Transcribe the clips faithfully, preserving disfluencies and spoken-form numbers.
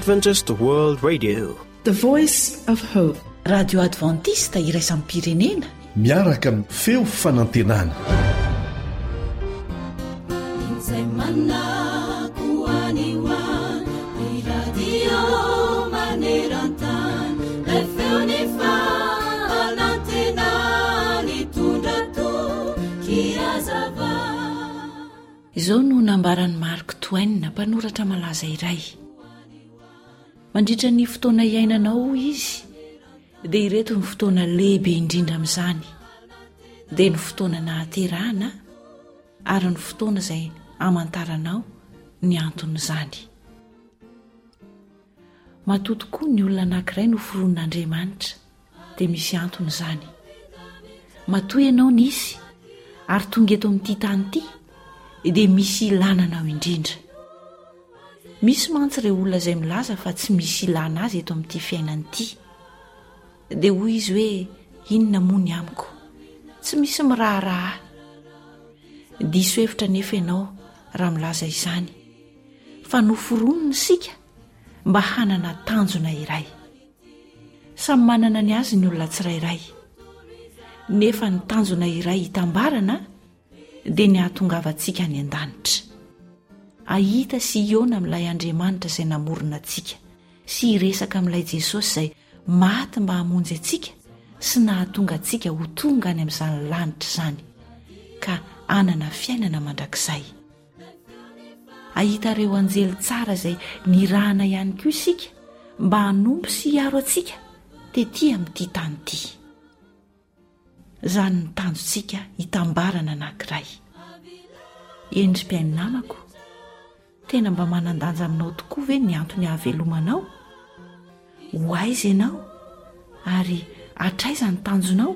Adventist World Radio, the voice of hope. Radio Adventista iraisam pirenena miaraka amin'ny feo fanantenana. Izao no nambaran'ny Mark Twain, mpanoratra malaza iray. Mandritra ny fotoana iainanao izy, dia ireto ny fotoana lehibe indrindra amin'izany, dia ny fotoana nahaterahana ary ny fotoana izay amantaranao ny anton'izany. Matoa tokoa ny olona anankiray no foron'Andriamanitra, dia misy anton'izany. Matoa ianao nisy ary tonga eto amin'ity tany ity, dia misy ilananao indrindra. Misy mantsy ireo olona izay milaza fa tsy misy ilana azy eto amin'ity fiainana ity. Dia hoy izy hoe, inona moa ny amiko? Tsy misy miraharaha. Diso hevitra nefa ianao raha milaza izany, fa noforonina isika mba hanana tanjona iray. Samy manana ny azy ny olona tsirairay, nefa ny tanjona iray hitambarana dia ny ahatongavantsika ny an-danitra. Ahita sy iona amin'ilay Andriamanitra izay namorona antsika, sy hiresaka amin'ilay Jesosy izay maty mba hamonjy antsika sy nahatonga antsika ho tonga any amin'izany lanitra izany, ka anana fiainana mandrakizay. Ahita ireo anjely tsara izay nirahana ihany koa isika mba hanompo sy hiaro antsika tetỳ amin'ity tany ity. Izany ny tanjontsika hitambarana anankiray. Endrim-piainana namako, tena mba manan-danja aminao tokoa ve ny antony hahavelomanao? Ho aiza ianao ary hatraiza ny tanjonao?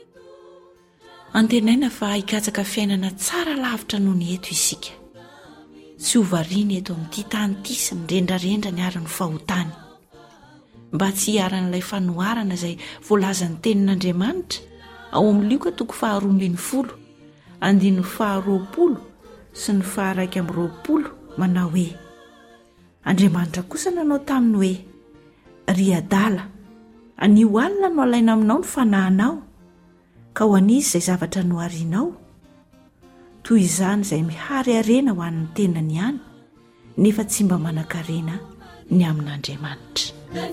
Antenaina fa hikatsaka fiainana tsara lavitra noho ny eto isika. Tsy ho variana eto amin'ity tany ity sy mirendrarendra ny ara-ny fahotany, mba tsy hiaran'ilay fanoharana izay voalazan'ny tenin'Andriamanitra ao amin'ny Luka toko faharoa ambin'ny folo, andininy faharoapolo sy ny faharaiky amby roapolo, manao hoe: Andriamanitra kosa nanao taminy hoe, ry adala, anio alina no alaina aminao ny fanahinao, ka ho an'izy izay zavatra noharianao. Toy izany izay mihary harena ho an'ny tenany ihany, nefa tsy mba manan-karena ny amin'Andriamanitra.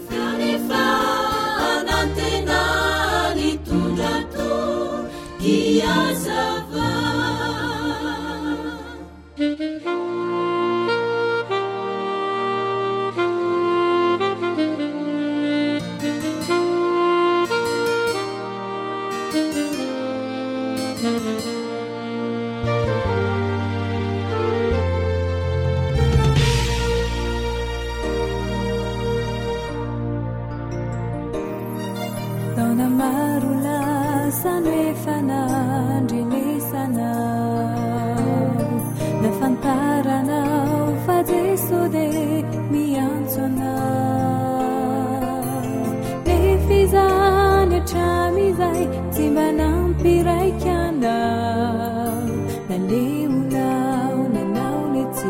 Taona maro lasa nefa nandrenesanao, nafantaranao fa Jeso dia miantso anao. Nefa izany hatramizay tsy mba nampiraika anao, naleonao nanao ny tsy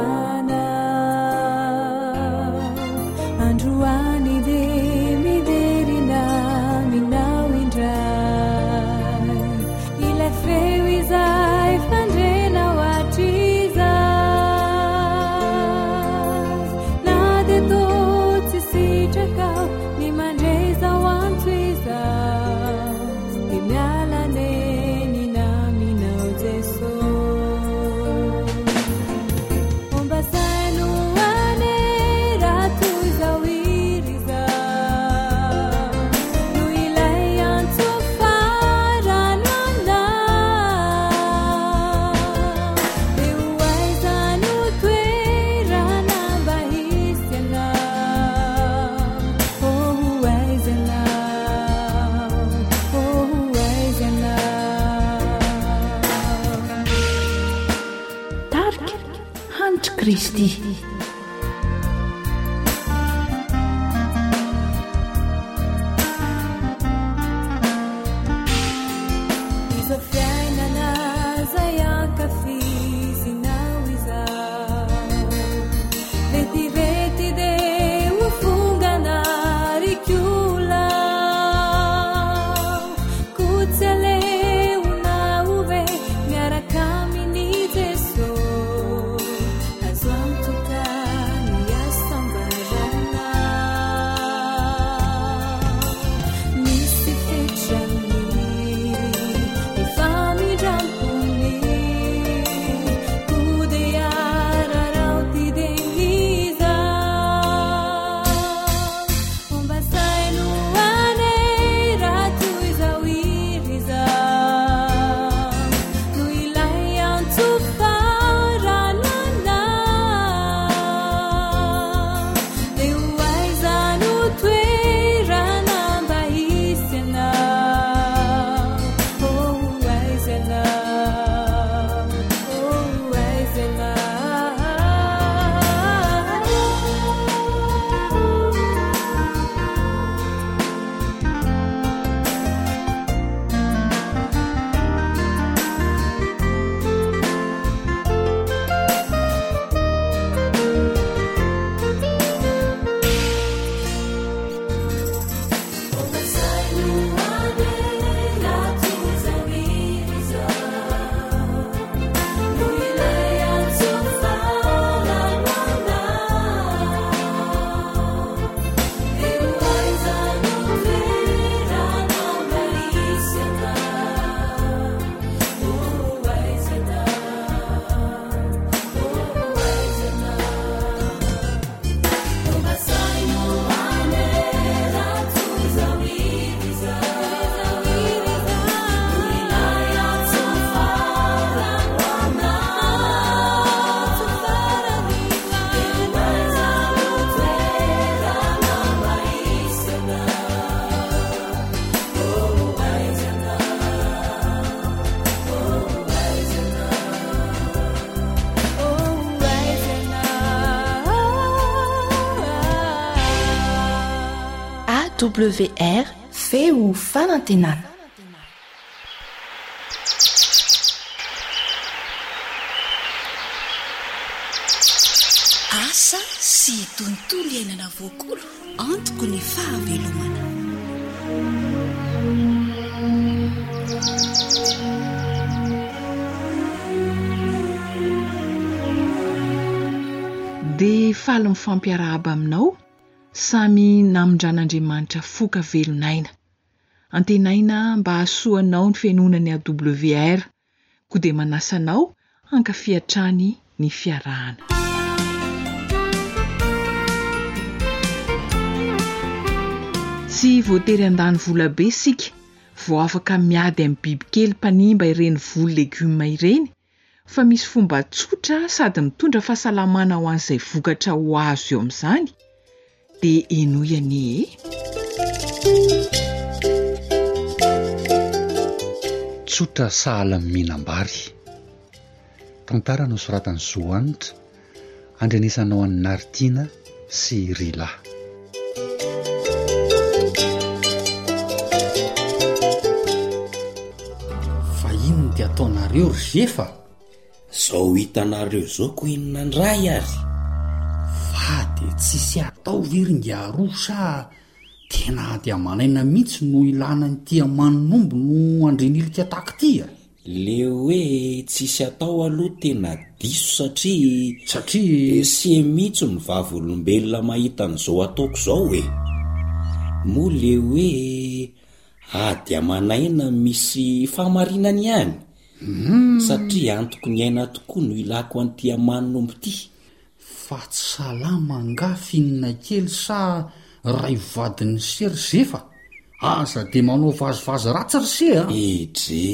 fanao. Androany dia miverina minao indray, ilay feo izay fandrenao hatr'izay. Na dia toa tsy sitraka ny mandreza ho antso izao, dia miala neny naminao Jesosy. Omba saino ane raha toy izao iry izao, no ilay antso farany anao. Dia ho aiza no toerana mba hisy anao? Oh, ho aiza anao? Oh, ho aiza anao? Tarika hanitra Kristy. Izao fiainana izay ankafizinao izao, vetivety dia W R feo fanantenana. Asa sy tontolo iainana voakolo antoko ny fahavelomana. dia faly mifampiarahaba aminao samy namindran'Andriamanitra foka velonaina. Antenaina mba hasoanao ny fianonany A W R, koa dia manasanao hankafiatrany ny fiarahana. Tsy voatery andany vola be sika vao afaka miady amin'ny bibikely mpanimba ireny voly legioma ireny, fa misy fomba tsotra sady mitondra fahasalamana ho an'izay vokatra ho azo eo amin'izany, dia enoy anie e. Tsotra sahala amin'ny mihinam-bary. Tantara nosoratany Zoanitra, andrenesanao an'ny Nartina sy Rila. Fa inona dia ataonareo ry Zefa? Zao hitanareo zao ko inona ndray ary. Fa dia tsisy atao viringaroa sa tena ady amanaina mihitsy no ilana nyty amanombo no andrenilika taktia. Le hoe tsisy atao aloha tena diso satria satria sy mihitsy ny vavolombelona mahita an'izao ataoko zao e. Moa le hoe ady amanaina misy fahamarinany ihany. Mm. Satria antoko ny aina tokoa no ilako an'ity amanombo ty. Fa tsy salama nga finina kely sa ray vadin'ny sery Zefa? Asa dia manao vazivazy ratsy ry se a? Edre,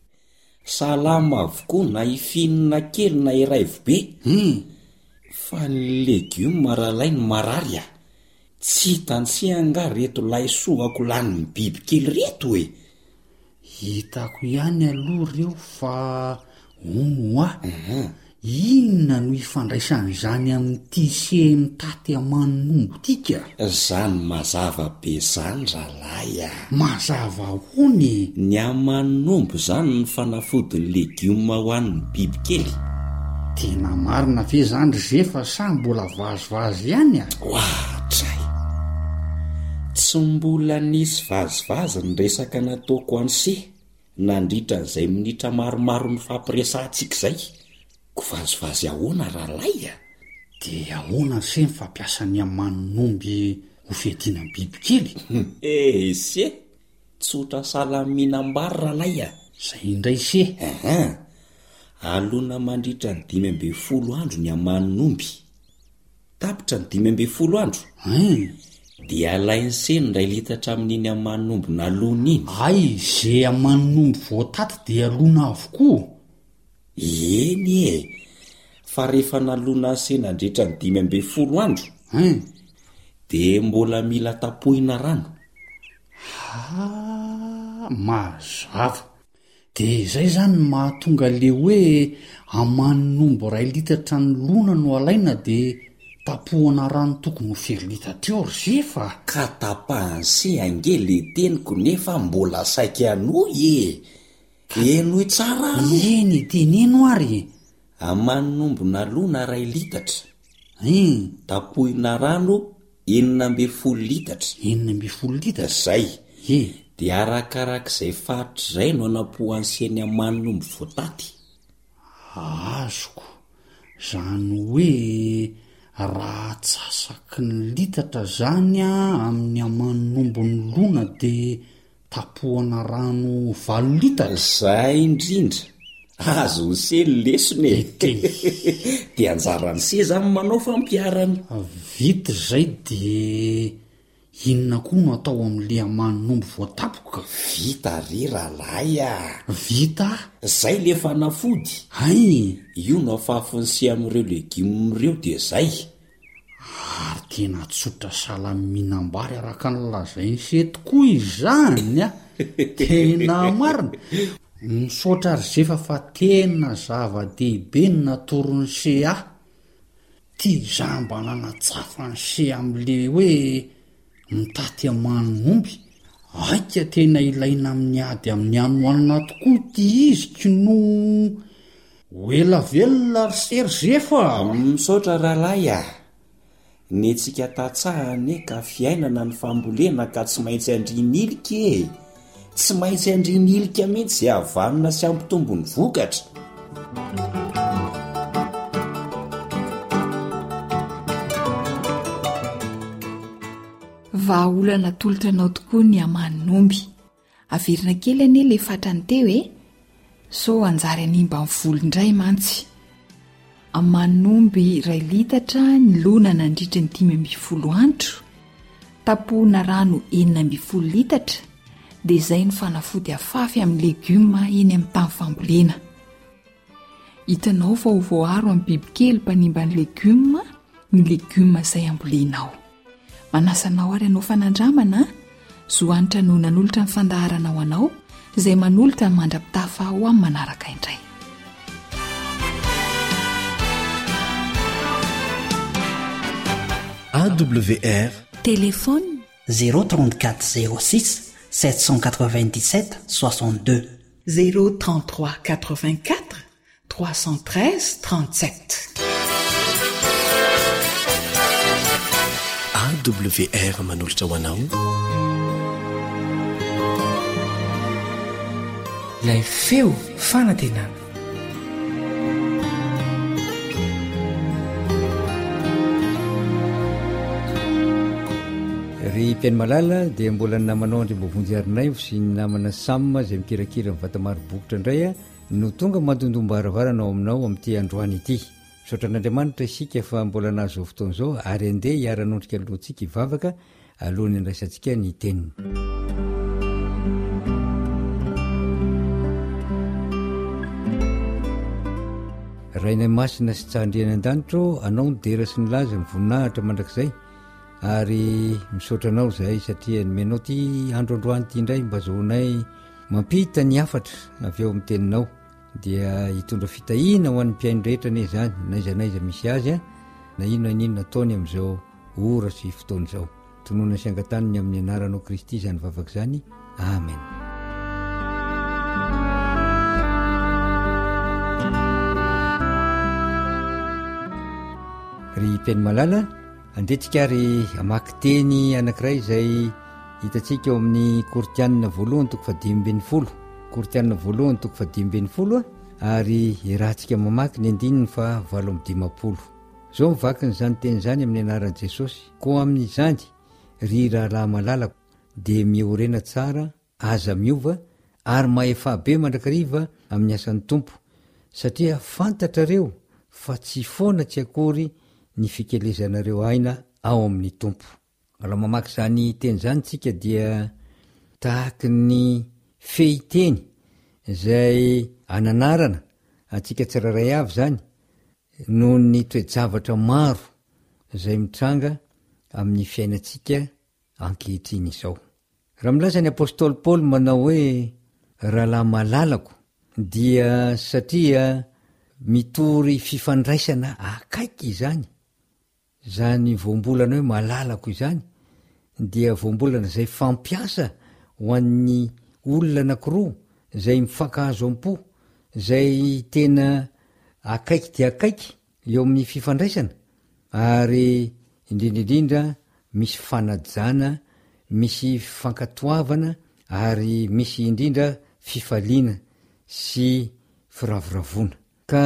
salama avokoa na ifinina kely na iraivo be. Hmm. Fa ny legioma ralay ny marary a. Tsy tansianga reto laisoako lany biby kely reto e. Hitako ihany aloha reo fa ono a. Uh-huh. Inona no ifandraisan'izany amin'ity se mitaty amanombo tika? Zany mazava be zany ralay a. Mazava hony. Ny amanombo zany ny fanafodiny legioma ho an'ny biby kely. Tena marina ve zany ry Zefa sa mbola vazivazy ihany a? Ohatray. Tsy mbola nisy vazivazy ny resaka nataoko an'se nandritra n'izay minitra maromaro ny fampiresantsika izay. Ko vazivazy ahoana ralay a? Dia ahoana se ny fampiasany amanomby ho fiadiana ny bibikely? Eh se, tsotra salaminam-bary ralay a. Zay indray se. Aha. Alona mandritra ny dimy amby folo andro ny amanomby. Tapitra ny dimy amby folo andro. Hmm. Dia alainy se ny ray litatra amin'iny amanombo nalona iny. Ay, ze amanombo voataty dia alona avokoa. Eny e, fa rehefa nalona se nandritra ny dimy amby folo andro, hmm. dia mbola mila tapohina rano. Ah, mazava. Dia izay zany mahatonga le hoe amanombo ray litatra ny lona no alaina dia tapohana rano tokony ho firy litatra eo ry Zefa. Ka tapahany se ange le teniko nefa mbola saika anoy e. Enoy tsara alo. Eny teneno ary. Amanombo nalona ray litatra. Hmm. Tapohina rano enina amby folo litatra. Enina amby folo litatra. Zay. E. Dia arakarak'izay fatra izay no anapohanseny amanombo voataty. Azoko. Zany hoe raha atsasaky ny litatra zany a amin'ny amanombo ny lona dia tapohana rano valo litatra. Zay indrindra. Azo se lesone. Dia anjarany se zany manao fampiarana. Vita zay dia inona koa no atao amin'le amanombo voatapoka? Vita ry ralay a. Vita? Zay le fanafody. Ay, io no afafonse amin'ireo legioma ireo dia zay. Ary tena tsotra salaminam-bary araka ny lazainy se tokoa izany a. Tena marina. Misaotra ry Zefa fa tena zava-dehibe ny natorony se ah. Tia zambana natsafany se amin'le hoe mitaty amanomby aika tena ilaina amin'ny ady amin'ny anoanina tokoa ty izyky no oela velona ry serzefa misaotra rahalahy a ny tsika tatsahany ka fiainana ny fambolena ka tsy maintsy andrinilika e tsy maintsy andrinilika mihitsy zay avanina sy ampitombony vokatra. vahaolana tolotanao tokoa ny amanomby averina kely ane le fatrany teo e so anjary animba ny volo indray mantsy. amanomby ray litatra ny lona nandritra ny dimy amby folo andro tapohana rano enina amby folo litatra dia izay ny fanafody afafy amin'ny legioma eny amin'ny tany fambolena. hitanao fa ho voaharo amin'ny bibikely mpanimba ny legioma ny legioma izay ambolenao. manasanao ary anao fanandramana zoanitra no nanolotra ny fandaharanao anao izay manolotra ny mandra-pitafa ho amin'ny manaraka indray. A W R téléphone zéro trente-quatre zéro six sept cent quatre-vingt-dix-sept soixante-deux zéro trente-trois quatre-vingt-quatre trois cent treize trente-sept. A W R manolotra ho anao ilay feo fanantenana. ry mpiainy malala dia mbola ny namanao andry mbovonjyarinay sy ny namana samma izay mikirakira ny vatamarobokotra indray a no tonga mandondombaaravarana ao aminao amin'ity androany ity. misaotra an'andriamanitra isika fa mbola nahazo fotoana izao ary andeha hiara-nondrika alohantsika hivavaka alohan'ny andraisantsika ny teniny. rainay masina sy tsahandriany an-danitro anao ny dera sy ny laza ny voninahitra mandrakizay ary misaotra anao zahay satria nomenao ty androandroany ty indray mba zaonay mampita ny afatra avy eo amin'ny teninao dia hitondra fitahina ho an'ny mpiaino rehetra ane zany naizanaiza misy azy a na inona ninona taony amin'izao ora sy fotoana izao. tonona sy angataniny amin'ny anaranao Kristy zany vavaka zany. Amen. ry mpiainy malala andehtsika ary amaky teny anankiray izay hitantsika eo amin'ny kortianina voalohany toko fadimymbin'ny folo kortianina voalohany toko fadimymbin'ny folo a ary irahantsika mamaky ny andininy fa valo amby dimapolo. zao mivakiny zany teny zany amin'ny anaran'i Jesosy ko amin'izany ry rahalahy malalako dia miorena tsara aza miova ary maefabe mandrakariva amin'ny asan'ny tompo satria fantatrareo fa tsy foana tsy akory ny fikelezanareo aina ao amin'ny tompo. raha mamaky zany teny zany tsika dia tahaky ny fehiteny izay ananarana atsika tsiraray avy zany noho ny toejavatra maro izay mitranga amin'ny fiainatsika ankehitriny izao. raha milaza ny apôstôly Paoly manao hoe rahalahy malalako dia satria mitory fifandraisana akaiky izany zany voambolana hoe malalako izany dia voambolana zay fampiasa ho an'ny olona anakiroa zay mifankahazo am-po zay tena akaiky dia akaiky eo amin'ny fifandraisana ary indrindraindrindra misy fanajana misy fankatoavana ary misy indrindra fifaliana sy firavoravona ka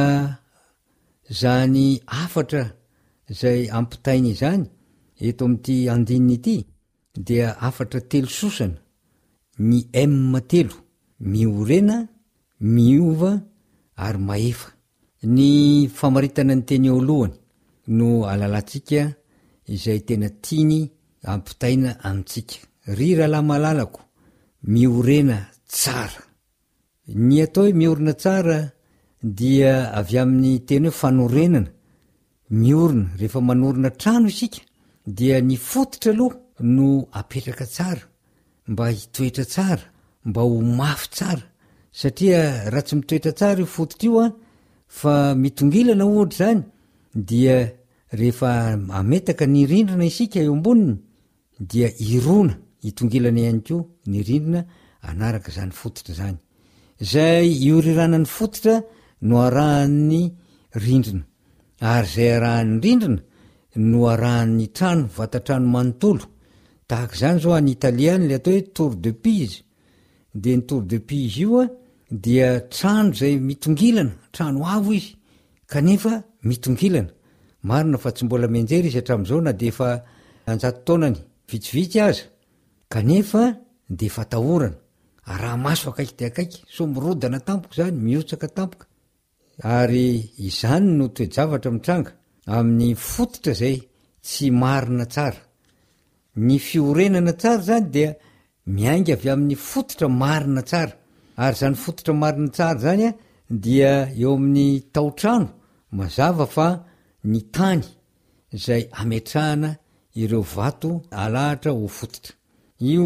zany afatra zay ampitainy izany eto amin'ity andininy ity dia afatra telo sosana ny m telo miorena miova ary maefa. ny famaritana ny teny eo alohany no alalatsika izay tena tiany ampitaina amintsika. ry rahalahy malalako miorena tsara. ny atao hoe miorina tsara dia avy amin'ny teny hoe fanorenana. miorina rehefa manorina trano isika dia ny fototra aloha no apetraka tsara mba hitoetra tsara mba ho mafy tsara satria raha tsy mitoetra tsara io fototra io a fa mitongilana ohatra zany dia rehefa ametaka ny rindrina isika eo amboniny dia irona hitongilana ihany koa ny rindrina anaraka zany fototra zany zay iorirana ny fototra no arahan'ny rindrina ary zay arahan'ny rindrina no arahan'ny trano vatatrano manontolo tahaka zany zao any italiany le atao hoe tour de pise de ny tour de pise io a dia trano zay mitongilana trano avo izy kanefa mitongilana marina fa tsy mbola menjery izy hatram'izao na de efa anjato taonany vitsivitsy aza kanefa de fa tahorana araha maso akaiky de akaiky so mirodana tampoka zany miotsaka tampoka ary izany no toejavatra mitranga amin'ny fototra zay tsy marina tsara ny fiorenana tsara zany dia miainga avy amin'ny fototra marina tsara ary zany fototra marina tsara zany a dia eo amin'ny taotrano mazava fa ny tany zay ametrahana ireo vato alahatra ho fototra io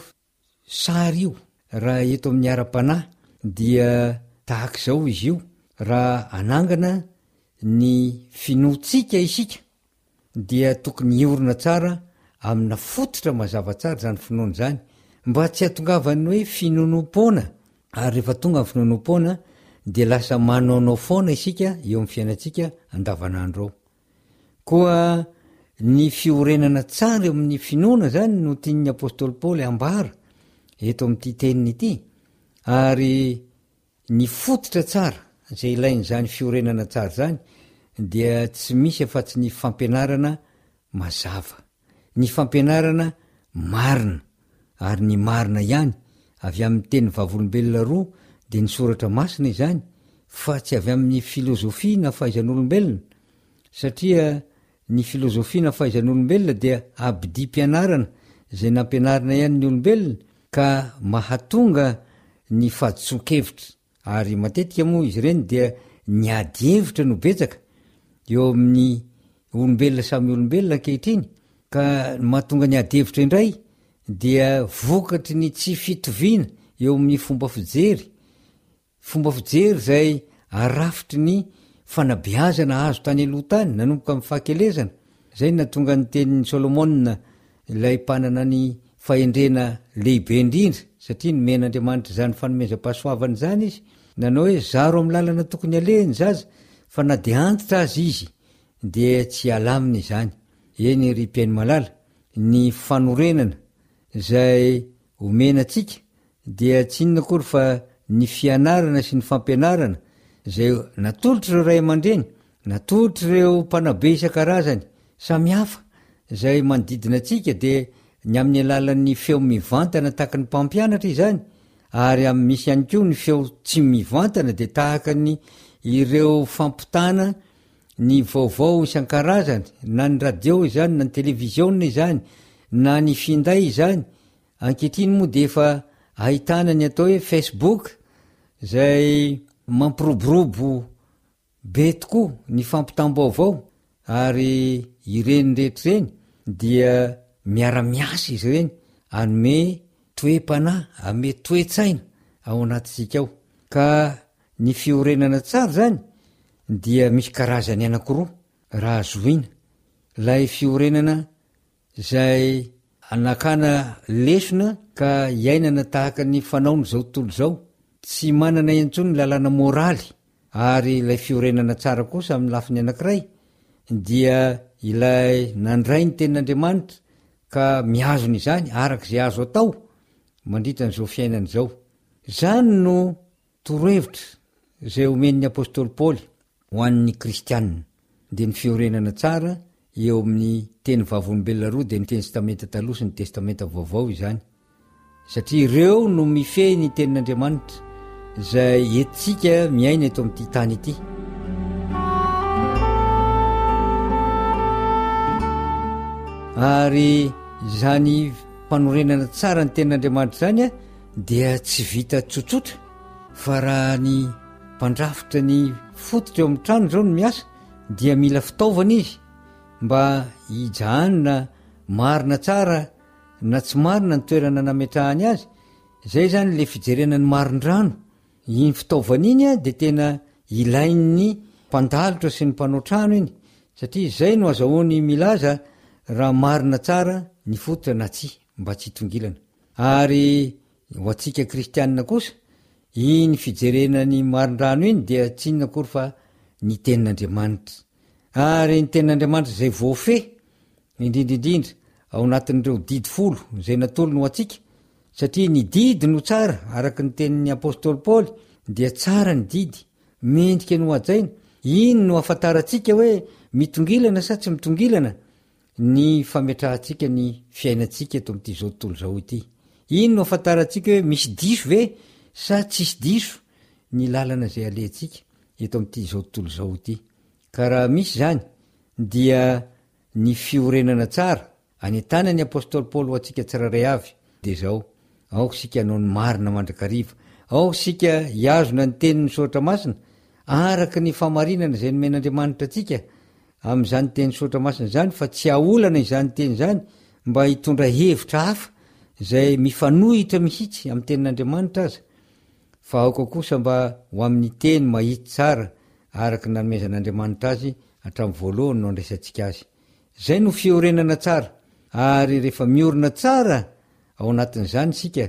sary io raha eto amin'ny ara-panahy dia tahaka zao izy io raha anangana ny finotsika isika dia tokony iorina tsara amina fototra mazava tsara zany finoana zany mba tsy hatongavany hoe finonom-pona ary rehefa tonga ny finonom-pona de lasa manaonao foana isika eo amin'ny fiainatsika andavanandro ao koa ny fiorenana tsara eo amin'ny finoana zany no tian'ny apôstôly paoly ambara eto amin'ity teniny ity ary ny fototra tsara zay ilainy zany fiorenana tsara zany dia tsy misy afa-tsy ny fampianarana mazava ny fampianarana marina ary ny marina ihany avy amin'ny teny vavolombelona roa de ny soratra masina izany fa tsy avy amin'ny filozofia na fahaizan'olombelona satria ny filozofia na fahaizan'olombelona dia abidi mpianarana zay nampianarina ihany ny olombelona ka mahatonga ny fahadisokevitra ary matetika moa izy ireny dia ny adievitra no betsaka eo amin'ny olombelona samy olombelona ankehitriny ka mahatonga ny adievitra indray dia vokatry ny tsy fitoviana eo amin'ny fomba fijery fomba fijery zay arafitry ny fanabeazana azo tany aloha tany nanomboka amin'ny fahakelezana zay natonga ny tenin'ny solomona ilay mpanana ny fahendrena lehibe indrindra satria nomen'andriamanitra zany fanomezam-pahasoavany zany izy nanao hoe zaro amin'ny lalana tokony alehny zaza fa na de antitra azy izy de tsy alamina izany eny ry mpiaino malala ny fanorenana zay omenatsika dia tsy inona kory fa ny fianarana sy ny fampianarana zay natolotra ireo ray aman-dreny natolotra ireo mpanabe isan-karazany samihafa zay manodidina atsika de ny amin'ny alalan'ny feo mivantana tahaka ny mpampianatra izany ary am misy ihany ko ny feo tsy mivantana de tahaka ny ireo fampitana ny vaovao isan-karazany na ny radio izany na ny televiziona izany na ny finday izany ankehitriny moa de efa ahitana ny atao hoe facebook zay mampiroborobo be tokoa ny fampitam-baovao ary ireny rehetrareny dia miara-miasa izy ireny anome toe-panahy ame toe-tsaina ao anatisika ao ka ny fiorenana tsara zany dia misy karazany anakiroa raha zoina lay fiorenana zay anakana lesona ka iainana tahaka ny fanaony zao tontolo zao tsy manana intsony lalàna moraly ary ilay fiorenana tsara kosa amin'ny lafiny anakiray dia ilay nandray ny tenin'andriamanitra ka mihazony izany arak' zay azo atao mandritra n'izao fiainany zao zany no torohevitra zay omen'ny apôstôly paoly ho an'ny kristianina de ny fiorenana tsara eo amin'ny teny vavolombelona roa de ny teny testamenta taloha sy ny testamenta vaovao izany satria ireo no mifehy ny tenin'andriamanitra zay etsika miaina eto amin'ity tany ity ary zany mpanorenana tsara ny tenin'andriamanitra zany a dia tsy vita tsotsotra fa raha ny mpandrafitra ny fototra eo amin'ny trano zao no miasa dia mila fitaovana izy mba hijahanina marina tsara na tsy marina ny toerana nametrahany azy zay zany le fijerena ny marin-drano iny fitaovana iny a de tena ilain'ny mpandalotra sy ny mpanao trano iny satria zay no azahoany milaza raha marina tsara ny fototra na tsy mba tsy hitongilana ary ho atsika kristianina kosa iny fijerenany marindrano iny dia tsy inakory fa ny tenin'andriamanitra ary ny tenin'andriamanitra zay voafe indrindrindrindra ao anatin'ireo didy folo zay natolo no atsika satria ny didy no tsara araky ny tenin'ny apôstôly paoly dia tsara ny didy mendrika no ajaina iny no afantaratsika hoe mitongilana sa tsy mitongilana ny fametrahantsika ny fiainatsika eto am'ty zao tontolo zao ity iny no afantaratsika hoe misy diso ve sa tsisy diso ny lalana zay alentsika eto am'ty zao tontolo zao ity ka raha misy zany dia ny fiorenana tsara anytana ny apôstôly paoly ho atsika tsiraray avy de zao ao sika anao ny marina mandrakariva ao sika iazona ny tenin'ny soatra masina araky ny famarinana zay nomen'andriamanitra atsika am'izany teny soatra masina zany fa tsy aolana izany teny zany mba hitondra hevitra hafa zay mifanohitra mihitsy amy tenin'andriamanitra aza fa aoka kosa mba ho amin'ny teny mahity tsara araky nanomezan'andriamanitra azy hatram'ny voalohany no andraisantsika azy zay no fiorenana tsara ary rehefa miorina tsara ao anatin'izany sika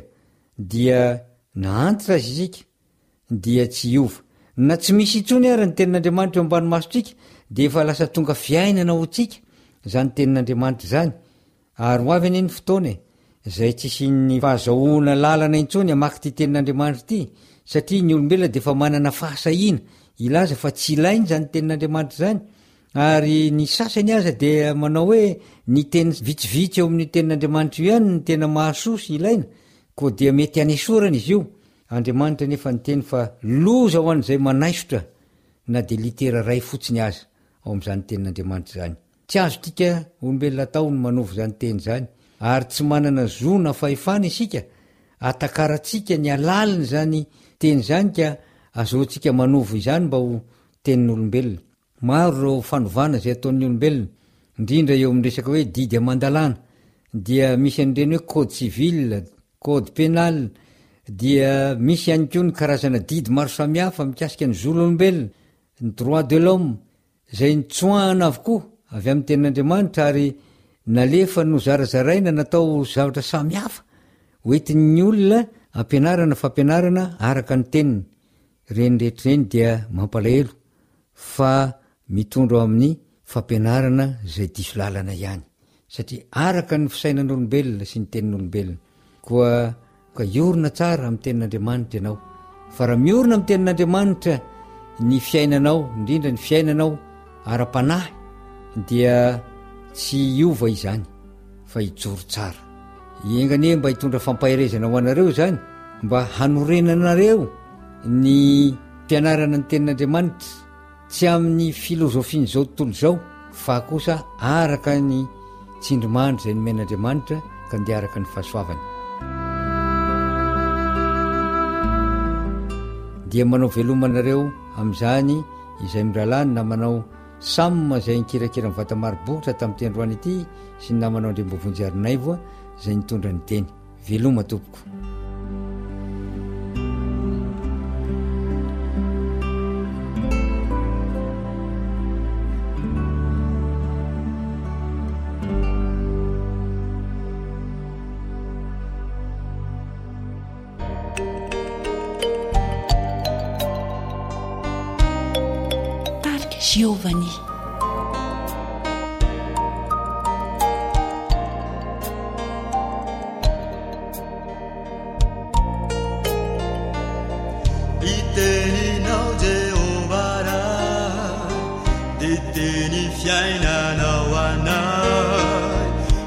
dia naantitra azy isika dia tsy iova na tsy misy itsony ary ny tenin'andriamanitra eo ambany masotsika de efa lasa tonga fiainana ho tsika zany tenin'andriamanitra zany ary ho avy any ny fotoana zay tsisy ny fahazahoana lalana intsony amaky ty tenin'andriamanitra ty satria ny olombelona de fa manana fahasahina ilaza fa tsy ilainy zany tenin'andriamanitra zany ary ny sasany aza de manao hoe ny teny vitsivitsy eo amin'ny tenin'andriamanitra io ihany ny tena mahasosy ilaina ko dia mety anesorana izy io andriamanitra nefa ny teny fa loza ho an'izay manaisotra na de litera ray fotsiny aza ao am'izany tenin'andriamanitra zany tsy azo tika olombelona tao ny manovo zany teny zany ary tsy manana zona fahefana isika atakaratsika ny alaliny zany teny zany ka azoantsika manovo izany mba ho tenin'olombelona maro reo fanovana zay ataon'ny olombelona indrindra eo am'resaka hoe didy amandalana dia misy an'ireny hoe code civil code pénal dia misy ihany ko ny karazana didy maro samihafa mikasika ny zololombelona ny droit de l'homme zay nitsoahana avokoa avy amin'ny tenin'andriamanitra ary nalefa no zarazaraina natao zavatra samihafa hoentin'ny olona ampianarana fampianarana araka ny teniny reny rehetrareny dia mampalahelo fa mitondra ao amin'ny fampianarana zay diso lalana ihany satria araka ny fisainan'olombelona sy ny tenin'olombelona koa ka iorina tsara amin'ny tenin'andriamanitra ianao fa raha miorina amin'ny tenin'andriamanitra ny fiainanao indrindra ny fiainanao ara-panahy dia tsy iova izany fa hijoro tsara engane mba hitondra fampaherezana ho anareo zany mba hanorenanareo ny fianarana ny tenin'andriamanitra tsy amin'ny filozofiany zao tontolo zao fa kosa araka ny tsindrimandry zay nomen'andriamanitra ka nde araka ny fahasoavany dia manao velomanareo am'izany izay miralany na manao samma zay nikirakira ny vatamarobotra tamin'ity androany ity sy ny namanao ndrembovonjyarinay voa zay nitondra ny teny veloma tompoko Giovanni iteninao Jehovara deteni fiainanao anay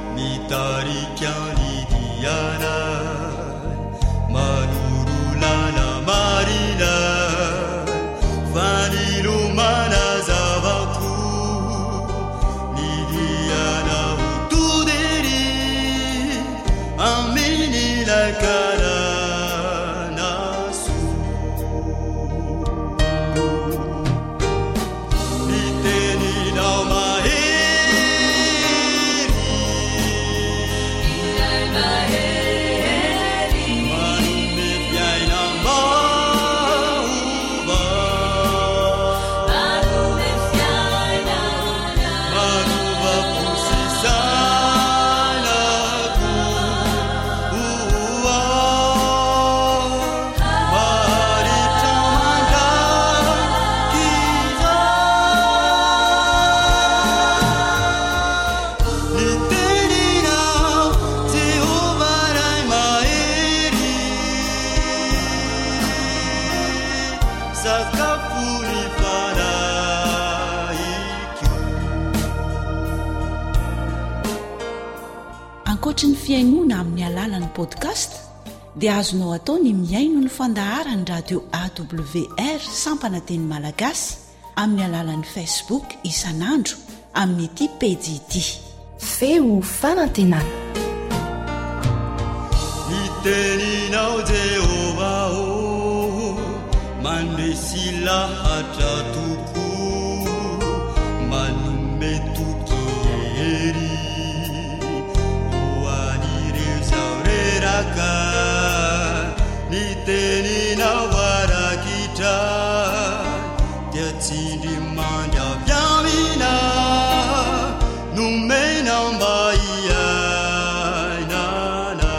mitarikanlidianay manurulana marina vanilumana zavaku sakafony faraiko. Ankoatra ny fiainoana amin'ny alalan'ny podcast dia azonao atao ny miaino ny fandaharany radio A W R sampana teny malagasy amin'ny alalan'ny Facebook isanandro amin'ny ity pejy ity feo fanantenana. Iteninao Jehova o mandresy lahatra toko manome toky hery ho anireo zao reraka. Niteninao varakitra dia tsindry mandry avy amina nomena mba iainana.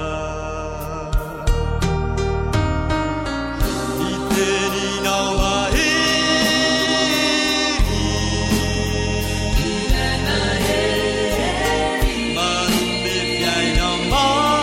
Niteninao mahery manome fiainana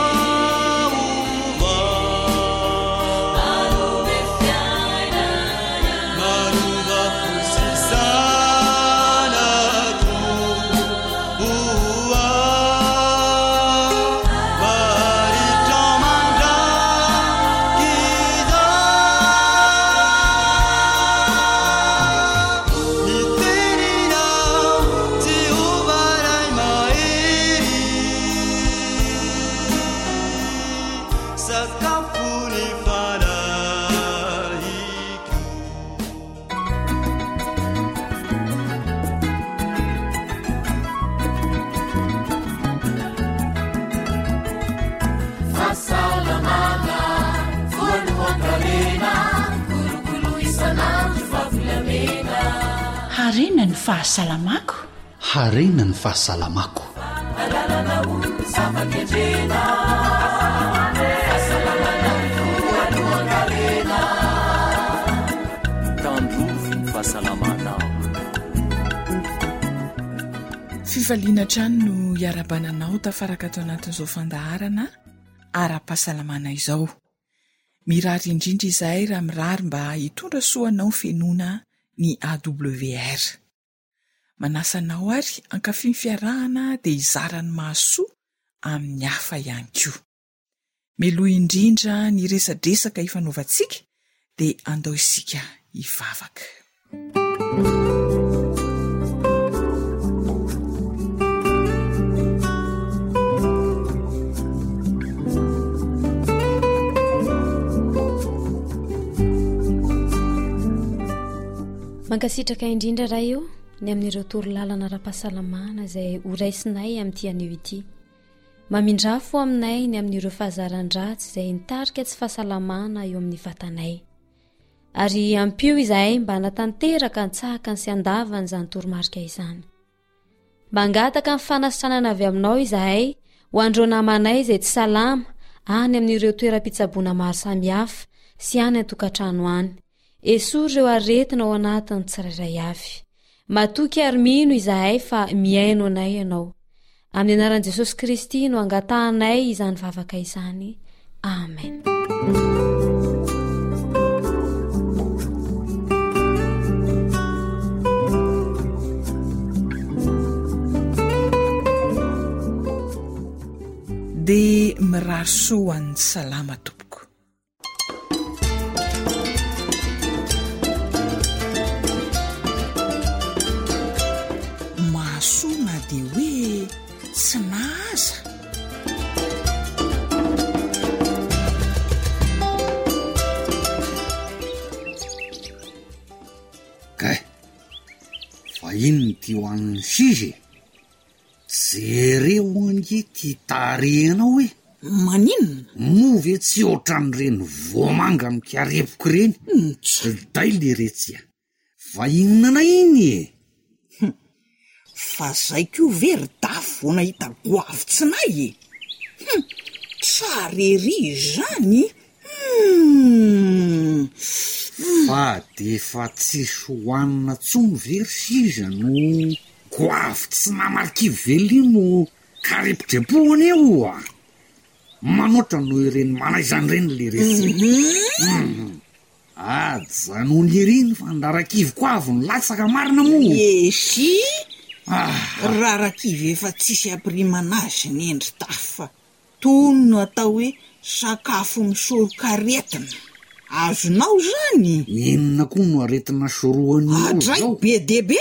harena ny fahasalamako. Harena ny fahasalamako. Fifaliana trano no iarabananao tafaraka ato anatin'izao fandaharana ara-pahasalamana izao. Mirary indrindra izahay raha mirary mba hitondra soanao fenona ny A W R. Manasanao ary ankafy ny fiarahana dia izarany mahasoa amin'ny hafa ihany koa. Meloa indrindra ny resadresaka ifanaovantsika dia andao isika hivavaka. Mankasitraka indrindra raha io ny amin'ireo toro lalana ara-pahasalamana izay horaisinay amin'ity anio ity. Mamindrafo aminay ny amin'ireo fahazaran-dratsy izay nitarika tsy fahasalamana eo amin'ny vatanay. Ary ampio izahay mba hanatanteraka ntsahaka ny sy andavany izany toromarika izany. Mba hangataka ny fanasitranana avy aminao izahay ho andreo namanay izay tsy salama any amin'ireo toeram-pitsaboana maro samihafa sy any an-tokantrano any. Esory ireo aretina ao anatiny tsirairay avy. Matoky ary mino izahay fa miaino anay ianao. Amin'ny anaran'i Jesosy Kristy no angatahanay izany vavaka izany. Amen. Dia mirary soan'ny salama tompoko. Mahasoa dia hoe tsy naza. Kay, fa inony ty ho an'ny sizy? Zereo ange ty tarehanao hoe maninona? Movy tsy ohatran'ireny voamanga mikarepoko ireny. Day le retsia. Va inona na iny e? Fa zay koa very dafo vao nahita goavitsinay e. Tsara ery zany. Hmm. Fa de fa tsisy hoanina tsony very siza no goavitsy namarikivy velino karepodrepohana eo a. Manoatra no ireny manaizany reny le retsy. ajanony eriny fa ndrarakivy koavy ny latsaka marina mo esy rarakivy efa tsisy apriman'azy ny endry tafa toy no atao hoe sakafo misorokaretina azonao zany inona koa no aretina soroany adray be debe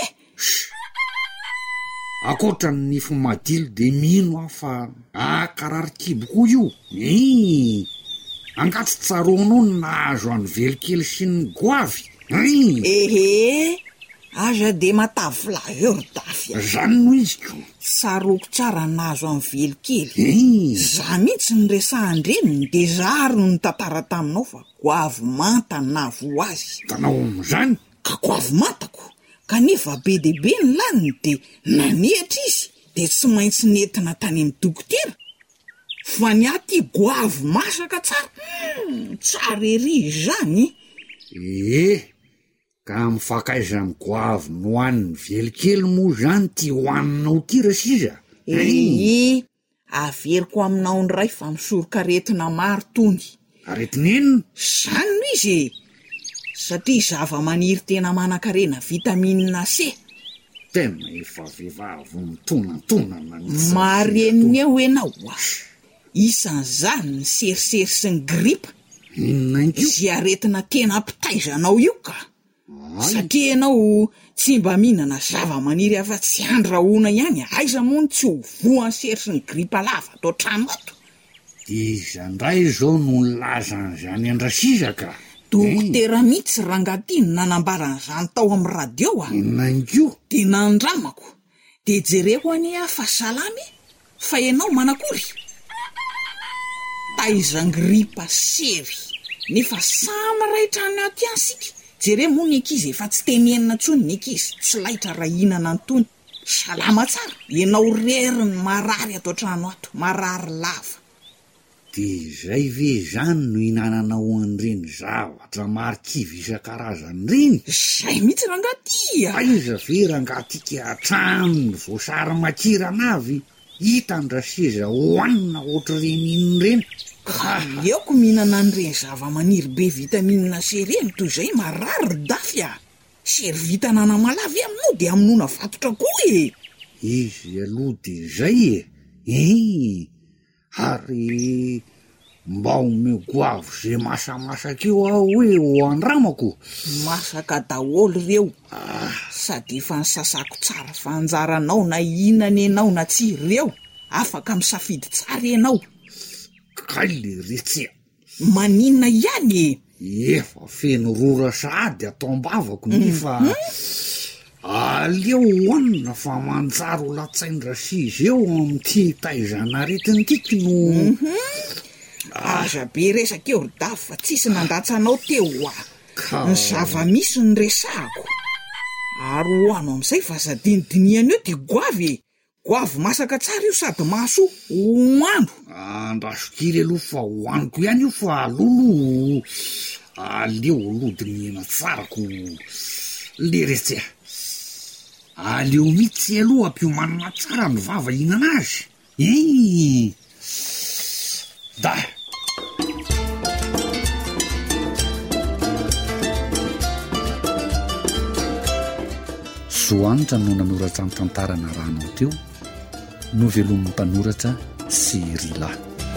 akoatra ny nifo madilo de mino aho fa akararikibo koa io i angatsy tsaroanao ny nahazo any velikely sy ny goavy ehe aza de matavila eo dafy zany no izy ko saroko tsara nahazo amin'ny velikely za mihitsy ny resahandreniny de zary no nitantara taminao fa goavy manta navo azy tanao am'zany ka goavy mantako kanefa be debe ny laniny de nanehatra izy de tsy maintsy nentina tany amin'ny dokotera fa ny aty goavy masaka tsara tsara ery zany eh ka mifakaiza amin'ny goavy nohaniny velikely moa zany ty hoaninao ty rasiza e averiko aminao ny ray fa misorokaretina maro tony aretinenina zany no izy satria zava-maniry tena manan-karena vitamina C tena efa vehivavy mitonantonana mareniny eo enao a isan'izany ny serisery sy ny gripa izay aretina tena ampitaizanao io ka satria ianao tsy mba mihinana zava-maniry afa tsy andrahoana ihany aiza moa ny tsy ho voany sery sy ny gripa lava atao trano ato izandray zao no nilazan'izany andrasizaka dokotera mihitsy rangatiny nanambaran'izany tao amin'ny radio a nanko de nandramako de jereko any fa salamy fa ianao manakory taizan gripa sery nefa samy raitra any aty ansika jere moa ny ankizy efa tsy tenenina tsony ny ankizy tsy laitra raha ihinana antony salama tsara ianao reriny marary ato trano ato marary lava de zay ve zany no hinananao an'ireny zavatra marikivy isan-karazany reny zay mihitsy rangaty aiza ve rangatika atrano voasary makiranavy hitandraseza hoanina ohatra reny iny reny ka eoko mihinana an'ireny zava-maniry be vitamina C reny toy zay marary dafy a sery vitanana malavy aminao de aminona vatotra koa e izy aloha de zay e e ary mba omeo goavy zay masamasaka eo aho hoe ho andramako masaka daholo ireo sady efa nysasako tsara fa anjaranao na inana ianao na tsy ireo afaka misafidy tsara ianao kay le retsia maninona ihany efa feno rora sady atao ambavako nefa aleo hoanina fa manjaro latsaindrasizy eo am'ty taizana aretiny tiky no aza be resaka eo rdafy fa tsisy nandatsanao teo a ny zava-misy ny resahako ary hoano am'izay fa zadinidiniana eo de goavy goavy masaka tsara io sady maso hoano andrasokely aloha fa hoaniko ihany io fa alolo aleo lodinihena tsarako le retsea aleo mihitsy aloha ampiomanana tsara ny vava hinana azy e da soanitra no nanoratra amin'ny tantarana ranao teo no velomin'ny mpanoratra Sirila.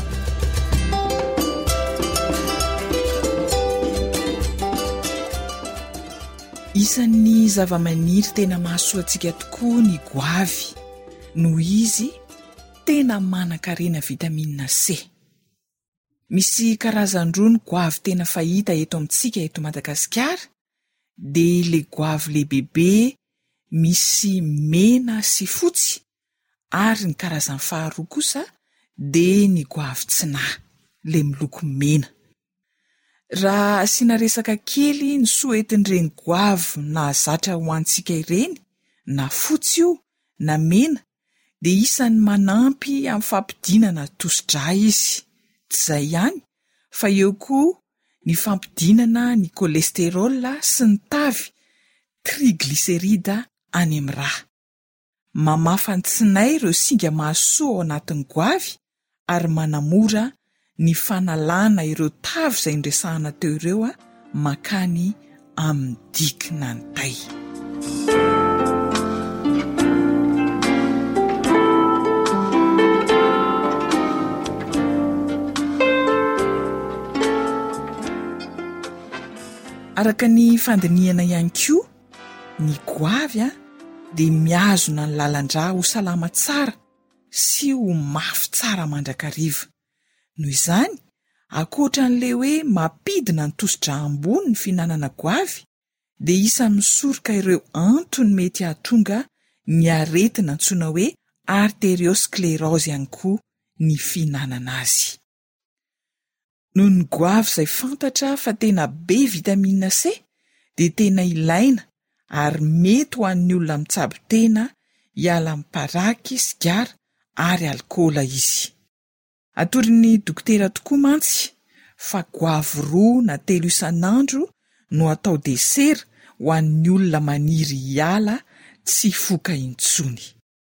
Isan'ny zava-maniry tena mahasoa antsika tokoa ny goavy noho izy tena manan-karena vitamina C. Misy karazan-droa ny goavy tena fahita eto amintsika eto Madagasikara, dia le goavy lehibehibe misy mena sy fotsy, ary ny karazany faharoa kosa dia ny goavy tsinahy, le miloko mena. Raha asiana resaka kely ny soetin'ireny goavy na zatra ho antsika ireny, na fotsy io na mena, dia isan'ny manampy amin'ny fampidinana tosi-dra izy. Tsy izay ihany, fa eo koa ny fampidinana ny kolesterola sy ny tavy, triglyceride any amin'ny rà. Mamafa ny tsinay ireo singa mahasoa ao anatin'ny goavy ary manamora ny fanalana ireo tavy izay ndresahana teo ireo a makany amin'ny dikina ny tay. Araka ny fandiniana ihany koa, ny goavy a dia miazona ny lalandrà ho salama tsara sy ho mafy tsara mandrakariva. Noho izany, ankoatran'ilay hoe mampidina ny tosidra ambony ny fihinanana goavy, dia isan'ny misoroka ireo antony mety hahatonga ny aretina antsoina hoe arteriosclérose ihany koa ny fihinanana azy. Noho ny goavy izay fantatra fa tena be vitamine C, dia tena ilaina ary mety ho an'ny olona mitsabo-tena hiala amin'ny paraky, sigara ary alkôla izy. Atorin'ny dokotera tokoa mantsy fa goavy roa na telo isan'andro no atao desera ho an'ny olona maniry hiala tsy foka intsony.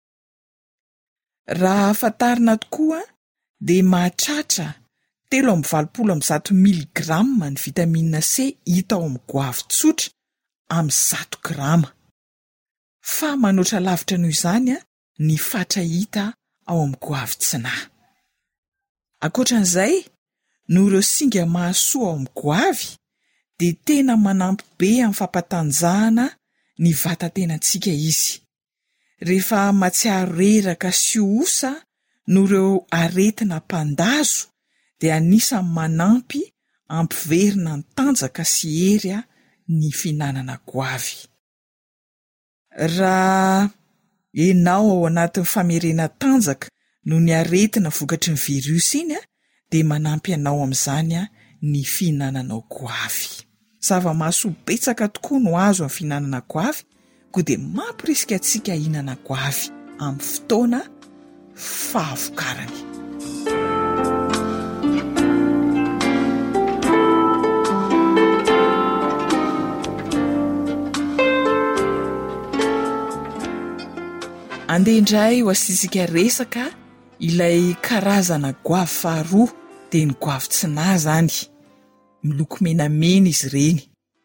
Raha afantarina tokoa dia mahatratra telo amby valopolo amby zato miligrama ny vitamine C hita ao amin'ny goavy tsotra amin'ny zato grama. Fa manoatra lavitra noho izany a, ny fatra hita ao amin'ny goavy tsinahy. Ankoatran'izay, noho ireo singa mahasoa ao amin'ny goavy, dia tena manampy be amin'ny fampatanjahana ny vatantenantsika izy. Rehefa matsiaro reraka sy osa noho ireo aretina mpandazo, dia anisany manampy ampiverina ny tanjaka sy hery ny fihinanana goavy. Raha ianao ao anatin'ny famerena tanjaka noho ny aretina vokatry ny virusy iny, dia manampy ianao amin'izany ny fihinananao goavy. Zava-mahasoa betsaka tokoa no azo amin'ny fihinanana goavy, koa dia mampirisika antsika hihinana goavy amin'ny fotoana fahavokarany. Andeha indray ho asisika resaka ilay karazana goavy faharoa, dia ny goavy tsinahy zany. Miloko menamena izy ireny.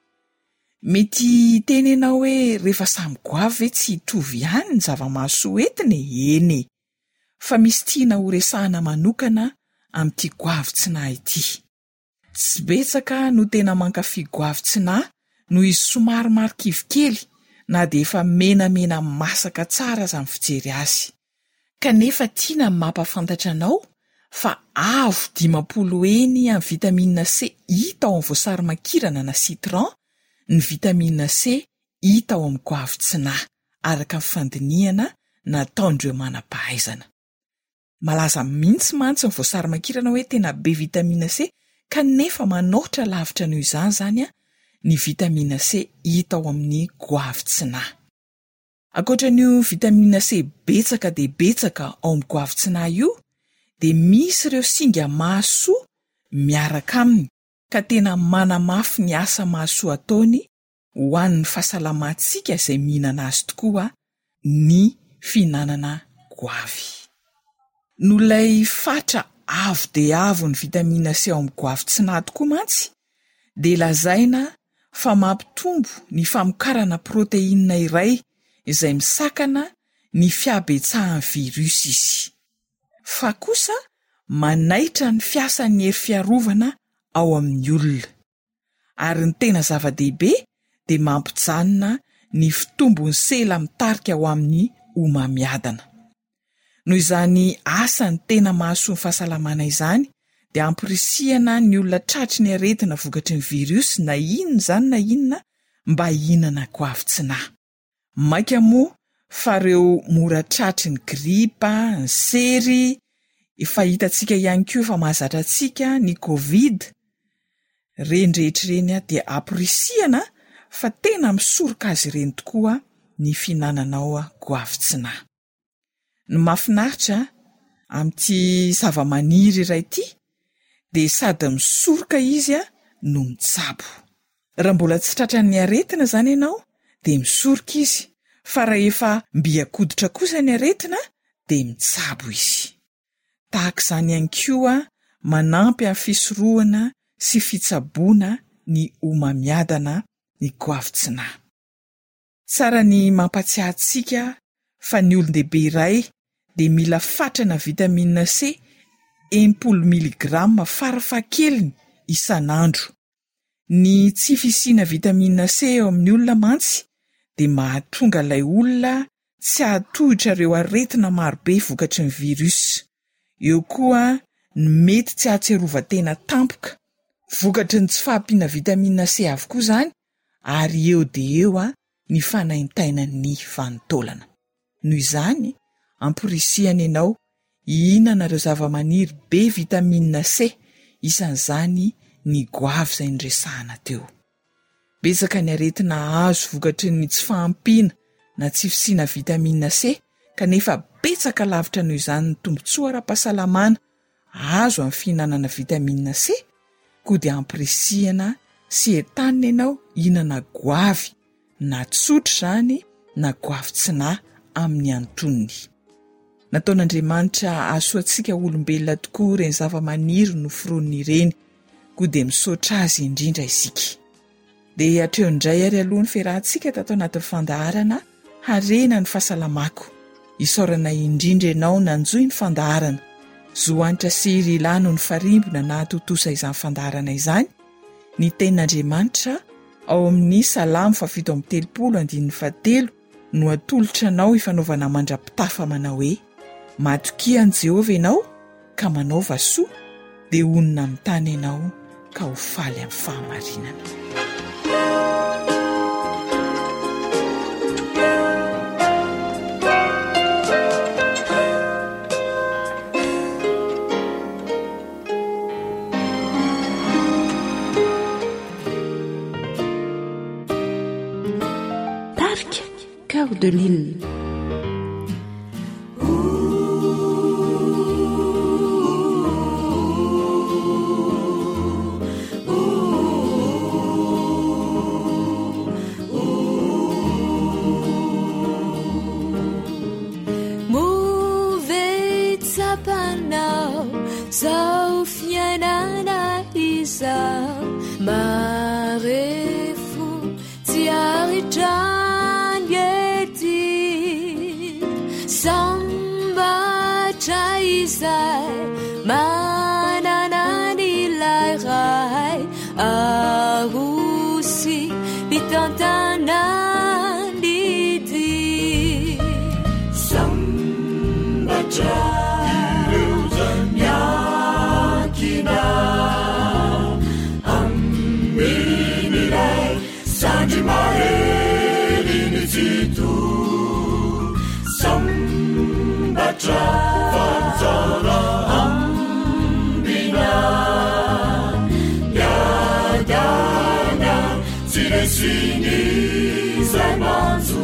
Mety tenenao hoe rehefa samy goavy ve tsy hitovy ihany ny zava-mahasoa entiny? Eny, fa misy tiana ho resahana manokana amin'ity goavy tsinahy ity. Tsy betsaka no tena mankafy goavy tsinahy noho izy somary marikivy kely, na dia efa menamena masaka tsara aza amin'ny fijery azy. Kanefa tiana mampafantatra anao fa avo dimampolo eny amin'ny vitamine C hita ao amin'ny voasary makirana na citron, ny vitamine C hita ao amin'ny goavy tsinahy, araka ny fandinihana nataon'ireo manam-pahaizana. Malaza mihitsy mantsy ny voasary makirana hoe tena be vitamine C, kanefa manohitra lavitra noho izany zany a, ny vitamine C hita ao amin'ny goavy tsinahy. Ankoatran'io vitamine C betsaka dia betsaka ao amin'ny goavy tsinahy io, dia misy ireo singa mahasoa miaraka aminy, ka tena manamafy ny asa mahasoa ataony ho an'ny fahasalamantsika izay mihinana azy tokoa ny fihinanana goavy. Nolay fatra avo dia avo ny vitamine C ao amin'ny goavy tsinahy tokoa mantsy, dia lazaina fa mampitombo ny famokarana proteinina iray izay misakana ny fiabetsahan'ny virusy izy. Fa kosa manaitra ny fiasan'ny hery fiarovana ao amin'ny olona. Ary ny tena zava-dehibe dia mampijanona ny fitombon'ny sela mitarika ao amin'ny homamiadana. Noho izany asany tena mahasoa ny fahasalamana izany, dia ampirisihana ny olona tratry ny aretina vokatry ny virusy na inona izany na inona mba hihinana goavy tsinahy. Maika moa fa ireo mora tratry ny gripa, ny sery, efa hitantsika ihany koa fa mahazatra antsika ny covid, reny rehetrareny dia ampirisihana fa tena misoroka azy ireny tokoa ny fihinananao goavy tsinahy. Ny mahafinaritra amin'ity zava-maniry iray ity dia sady misoroka izy no mitsabo. Raha mbola tsy tratran'ny aretina zany ianao dia misoroka izy, fa raha efa mbiakoditra kosa ny aretina dia mitsabo izy. Tahaka izany ihany koa manampy amin'ny fisorohana sy fitsaboana ny omamiadana ny goavitsinahy. Tsara ny mampatsiahantsika fa ny olon-dehibe iray dia mila fatrana vitamina C enimpolo miligrama farafahakeliny isan'andro. Ny tsy fisiana vitamina C eo amin'ny olona mantsy dia mahatonga ilay olona tsy hahatohitra ireo aretina marobe vokatry ny virusy. Eo koa ny mety tsy hahatserovan-tena tampoka vokatry ny tsy fahampiana vitamina C avokoa izany, ary eo dia eo a ny fanaintaina ny vanitaolana. Noho izany amporisihana ianao ihinana ireo zava-maniry be vitamina C, isan'izany ny goavy izay niresahana teo. Betsaka ny aretina azo vokatry ny tsy fahampiana na tsy fisiana vitamina C, kanefa betsaka lavitra noho izany ny tombontsoa ara-pahasalamana azo amin'ny fihinanana vitamina C. Koa dia ampirisihana sy entanina ianao ihinana goavy na tsotra izany na goavitsinahy amin'ny antonony. Nataon'Andriamanitra ahasoantsika olombelona tokoa ireny zava-maniry noforoniny ireny, koa dia misaotra azy indrindra isika. Dia hatreo indray ary aloha ny fiarahantsika tato anatin'ny fandaharana harena ny fahasalamako. Isaorana indrindra ianao nanjoy ny fandaharana. Zoanitra siry ilano ny farimbona na totosa izany fandaharana izany. Ny tenin'Andriamanitra ao amin'ny salamo fafito amby telopolo andininy fatelo no atolotra anao ifanaovana mandrapitafa manao hoe: matokian Jehovah ianao ka manaova soa, dia onina amin'ny tany ianao ka ho faly amin'ny fahamarinana. Tarika Cœur de Lille. Zao fiainana izao marefo tsy aritrany ety, sambatra izay manana ny lairay arosy mitantana nidy sambatra Sandri maheri zito sambatra fanzara ambina yadana ziresini zay manzo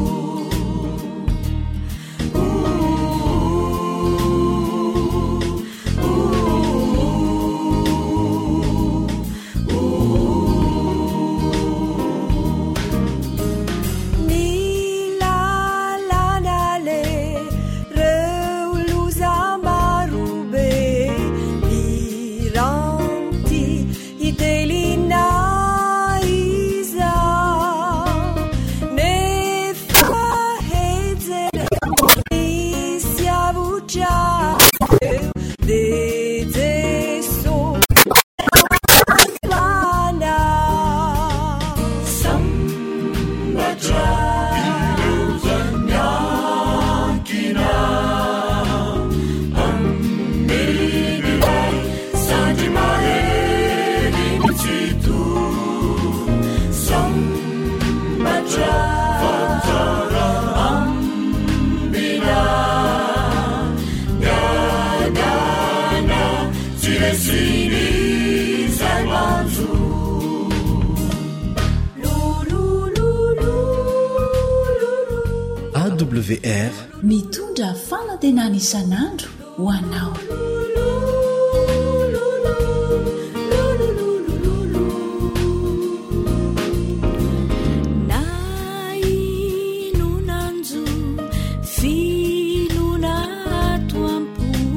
A W R mitondra fanantenana isan'andro ho anao.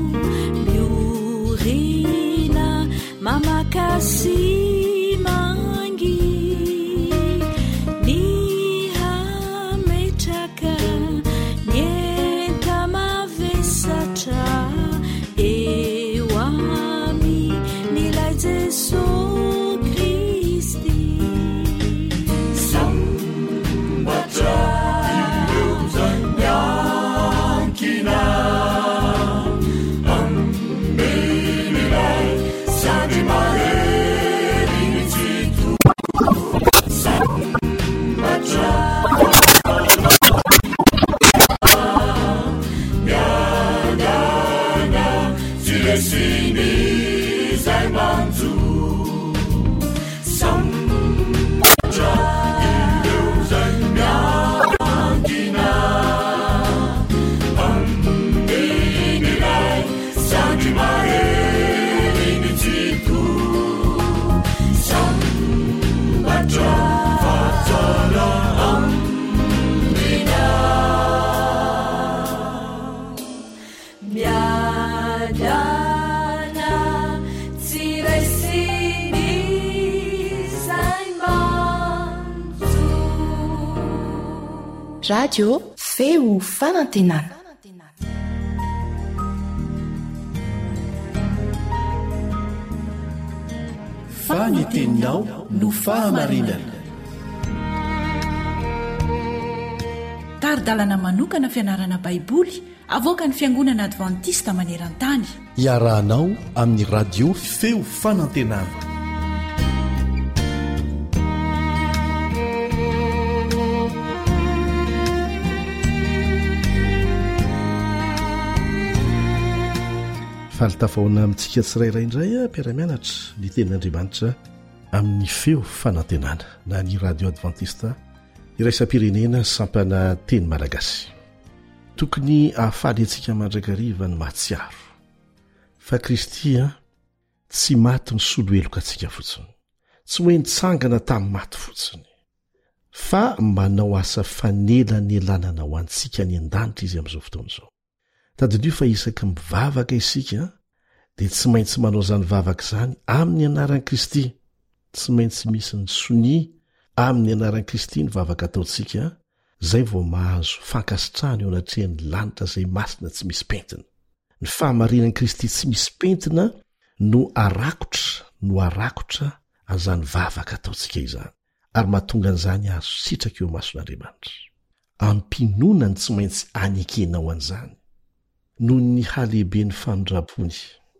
Mama Kasima radio feo fanantenana. Faniteninao no fahamarinana. Taridalana manokana fianarana baiboly avoaka ny fiangonana advantista maneran-tany. Iarahanao amin'ny radio feo fanantenana. Falitafahoana amintsika tsirairay indray a mpiara-mianatra ny tenin'Andriamanitra amin'ny feo fanantenana na ny radio advantista iraisam-pirenena sampana teny malagasy. Tokony hahafaly antsika mandrakariva ny mahatsiaro fa Kristy a tsy maty ny solo eloka antsika fotsiny, tsy hoe nitsangana tamin'ny maty fotsiny, fa manao asa fanelanyelanana ho antsika ny an-danitra izy amin'izao fotoana izao. Tadidrio fa isaky mivavaka isika dia tsy maintsy manao izany vavaka izany amin'ny anaran'i Kristy, tsy maintsy misy ny sonia amin'ny anaran'i Kristy ny vavaka ataontsika, zay vao mahazo fankasitrahana eo anatrehan'ny lanitra izay masina tsy misy pentina. Ny fahamarinan'i Kristy tsy misy pentina no arakotra no arakotra an'izany vavaka ataontsika izany, ary mahatonga an'izany azo sitraka eo mason'Andriamanitra. Ampinonany tsy maintsy anekenao an'izany noho ny halehibe ny famindrapony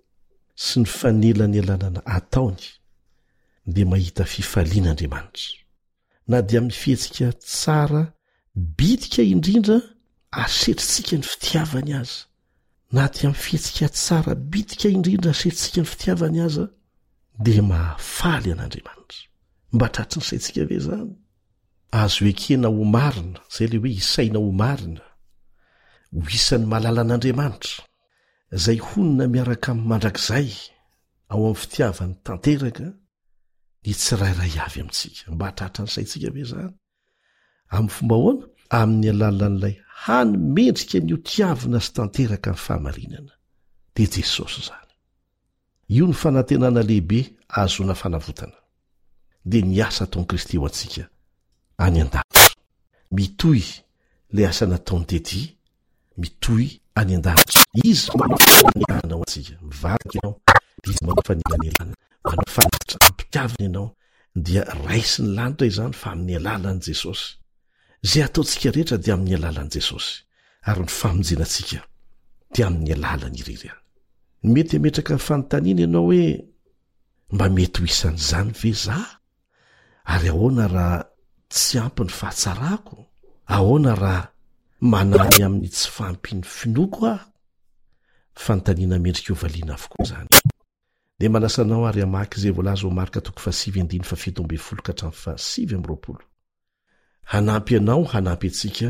sy ny fanelanyelanana ataony dia mahita fifalian'Andriamanitra. Na dia amin'ny fihetsika tsara bitika indrindra asetritsika ny fitiavany aza, na dia amin'ny fihetsika tsara bitika indrindra asetritsika ny fitiavany aza, dia mahafaly an'Andriamanitra. Mba tratry ny saintsika ve zany? Azo ekena ho marina, zay le hoe isaina ho marina, ho isan'ny malala an'Andriamanitra, zay honina miaraka amin'ny mandrakizay ao amin'ny fitiavany tanteraka ny tsirairay avy amintsika. Mba tratra ny saintsika ve zany? Amin'ny fomba hoana? Amin'ny alalan'ilay hany mendrika ny hotiavina sy tanteraka ny fahamarinana, dia Jesosy zany. Io ny fanantenana lehibe azona fanavotana, dia ny asa ataon'i Kristy eo antsika any an-danitra. Mitohy le asa nataony tety, mitohy any an-danitra. Izy manao ao antsika, mivadika ianao, izy manao fanelanelana, manao fanatitra ampitiavina ianao, dia raisy ny lanitra izany fa amin'ny alalan'i Jesosy. Zay ataontsika rehetra dia amin'ny alalan'i Jesosy, ary ny famonjenantsika dia amin'ny alalany irery any. Mety ametraka ny fanontaniana ianao hoe mba mety ho isan'izany ve za? Ary ahoana raha tsy ampy ny fahatsarako? Ahoana raha manany amin'ny tsy fampiny finoako aho? Fanontaniana mendrika ovaliana avokoa zany. Dia manasanao ary hamaky izay voalaza ao Marka toko fahasivy andiny fafito ambin'ny folo ka hatramin'ny fahasivy amby roapolo. Hanampy ianao, hanampy antsika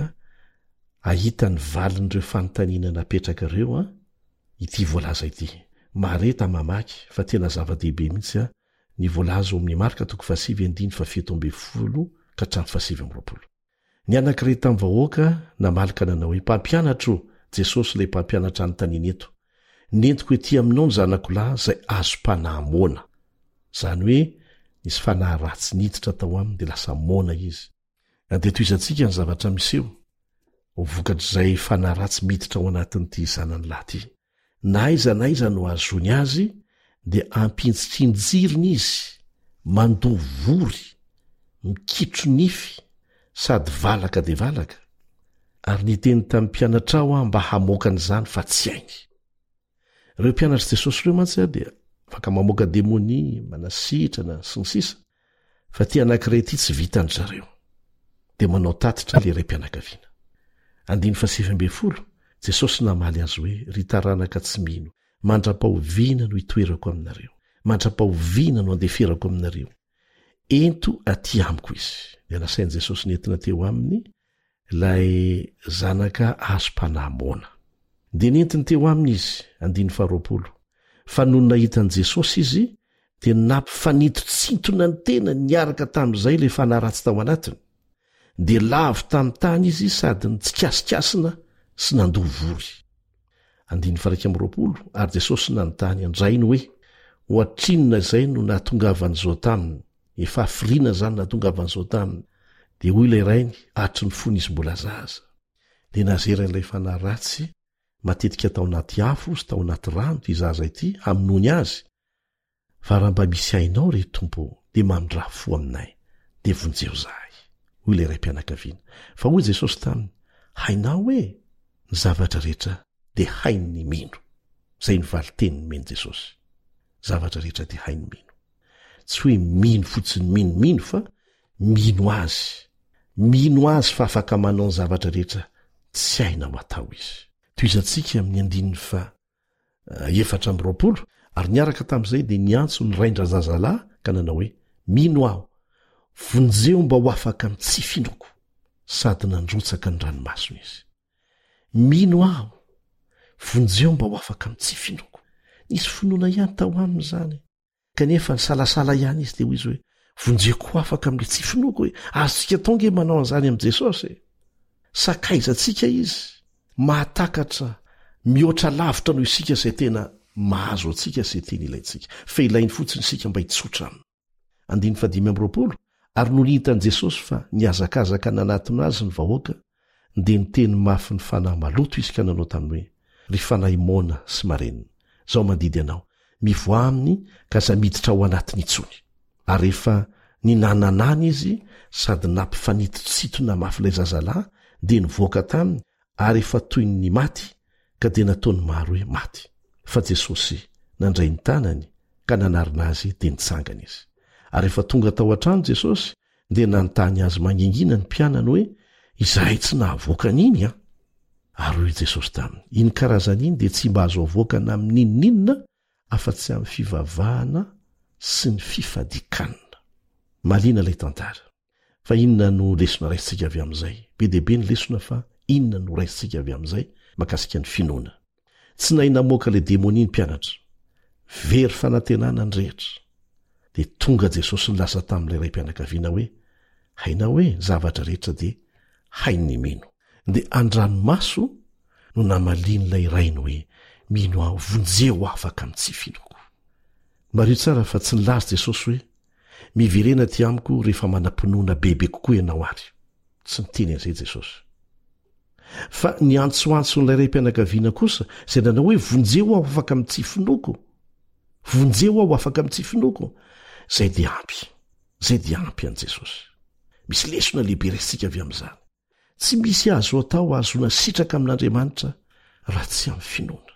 ahita ny valin'ireo fanontaniana napetraka ireo a ity voalaza ity. Mareta mamaky fa tena zava-dehibe mihitsy a ny voalaza ao amin'ny Marka toko fahasivy andiny fafito ambin'ny folo ka hatramin'ny fahasivy amby roapolo. Ny anankiray tamin'ny vahoaka namalaka nanao hoe, mpampianatro, Jesosy ilay mpampianatra anontaniana eto, nentiko ety aminao ny zanako lahy izay azo mpanahy mona. Zany hoe nisy fanahy ratsy niditra tao aminy dia lasa mona izy. Dia toizantsika ny zavatra miseho ho vokatr'izay fanahy ratsy miditra ao anatin'ity zanany lahy ity. Na aiza na aiza no azony azy dia ampinjitrinjiriny izy, mandovory, mikitro nify, sady valaka dia valaka. Ary niteny tamin'ny mpianatra ao mba hamoaka an'izany fa tsy hainy. Ireo mpianatra Jesosy ireo mantsy dia afaka mamoaka demonia, manasitrana sy ny sisa, fa ty anankiray ity tsy vitany zareo. Dia manao tatitra le ray mpianakaviana. Andiny fahasivy ambin'ny folo, Jesosy namaly azy hoe, ry taranaka tsy mino, mandra-pahoviana no hitoerako aminareo, mandra-pahoviana no andeferako aminareo. Ento aty amiko izy. Dia nasain'i Jesosy nentina teo aminy ilay zanaka azo mpanahy mona. Dia nentiny teo aminy izy, andiny faharoapolo, fa noho nahitan'i Jesosy izy dia nampifanitotsinitona ny tena niaraka tamin'izay ilay fanahy ratsy tao anatiny. Dia lavo tamin'ny tany izy sady nitsikasokasina sy nandovory. Andiny faharaiky amby roapolo, ary Jesosy nanontany andrainy hoe, hoatrinona izay no nahatongavan'izao taminy? Efa hafiriana zany nahatongavan'izao taminy. dia hoy ilay rainy atry ny fony izy mbola zaza. Dia nazeran'ilay fanahy ratsy matetika tao anaty afo sy tao anaty rano ty zaza ity hamonoany azy. Fa raha mba misy hainao re tompo dia mamindra fo aminay dia vonjeo zahay. Hoy ilay ray mpianakaviana. Fa hoy Jesosy taminy, hainao hoe ny zavatra rehetra dia hainy ny mino. Zay ny valiteny meno Jesosy. Zavatra rehetra dia hainy mino. Tsy hoe mino fotsiny mino mino fa mino azy. Mino azy fa afaka manao ny zavatra rehetra tsy haina ho atao izy. Toizantsika amin'ny andininy fa uh, efatra amby roapolo ary niaraka tamin'izay dia niantso ny raindra zazalahy ka nanao hoe mino aho, vonjeo mba ho afaka amin'ny tsy finoko sady nandrotsaka ny ranomasina izy. Mino aho, vonjeo mba ho afaka amin'ny tsy finoko. Nisy finoana ihany tao aminy zany. Kanefa ny salasala ihany izy dia hoy izy hoe vonjeko afaka amin'ilay tsy finoko hoe azontsika tonga manao an'izany amin'i Jesosy. Sakaizantsika izy mahatakatra mihoatra lavitra noho isika izay tena mahazo antsika izay tena ilaintsika. Fa ilainy fotsiny isika mba hitsotra aminy. Andiny fadimy amby roapolo ary no nihitan'i Jesosy fa niazakazaka nanatiny azy ny vahoaka dia niteny mafy ny fanahy maloto izy ka nanao taminy hoe ry fanahy mona sy marenina, zao mandidy anao, mivoa aminy ka za miditra ao anatiny itsony. Ary rehefa ninananany izy sady nampifanititsitona mafy ilay zazalahy dia nivoaka taminy ary efa toy ny maty ka dia nataony maro hoe maty. Fa Jesosy nandray ny tanany ka nanarina azy dia nitsangana izy. Ary efa tonga tao an-trano Jesosy dia nanontany azy mangingina ny mpianany hoe izahay tsy nahavoaka n'iny a? Ary hoy Jesosy taminy, iny karazan'iny dia tsy mba azo avoaka na amin'inoninona afa-tsy amin'ny fivavahana sy ny fifadikanina. Malina ilay tantara. Fa inona no lesona raisitsika avy amin'izay? Be dia be ny lesona fa inona no raisitsika avy amin'izay makasika ny finoana. Tsy nahay namoaka ilay demoni ny mpianatra. Very fanantenana ny rehetra. Dia tonga Jesosy nilasa tamin'ilay ray mpianakaviana hoe hainao hoe zavatra rehetra dia hainy mino. Dia andranomaso no namalian'ilay rainy hoe mino aho, vonjeo afaka amin'ny tsy finoko. Mario tsara fa tsy nilaza Jesosy hoe miverena ty amiko rehefa manam-pinoana bebe kokoa ianao ary. Tsy niteny an'izay Jesosy. Fa ny antsoantson'ilay ray mpianakaviana kosa izay nanao hoe vonjeo aho afaka amin'ny tsy finoko. Vonjeo aho afaka amin'ny tsy finoko. Zay dia ampy. Zay dia ampy an'i Jesosy. Misy lesona lehibe raisitsika avy amin'izany. Tsy misy azo atao azona sitraka amin'Andriamanitra raha tsy amin'ny finoana.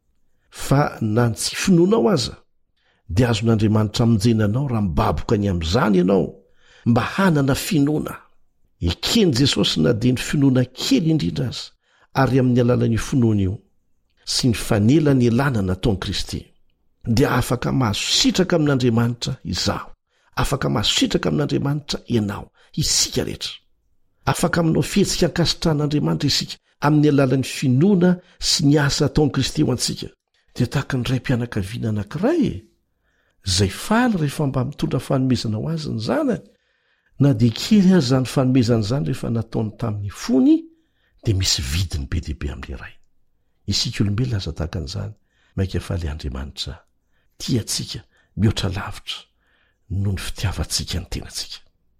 Fa na ny tsy finoanao aza dia azon'Andriamanitra amonjenanao raha mibaboka ny amin'izany ianao mba hanana finoana. Ekeny Jesosy na dia ny finoana kely indrindra aza ary amin'ny alalan'io finoana io sy ny fanelany elana nataon'i Kristy dia afaka mahazo sitraka amin'Andriamanitra izaho, afaka mahazo sitraka amin'Andriamanitra ianao, isika rehetra. Afaka aminao fihetsika ankasitran'Andriamanitra isika amin'ny alalan'ny finoana sy ny asa ataon'i Kristy eo antsika. Dia tahaka ny ray mpianakaviana anankiray izay faly rehefa mba mitondra fanomezana ho azy ny zanany, na dia kely azy zany fanomezana izany rehefa nataony tamin'ny fony dia misy vidiny be dehibe amin'ilay ray. Isika olombelona aza tahaka an'izany maika faly Andriamanitra tiantsika mihoatra lavitra noho ny fitiavantsika ny tenantsika.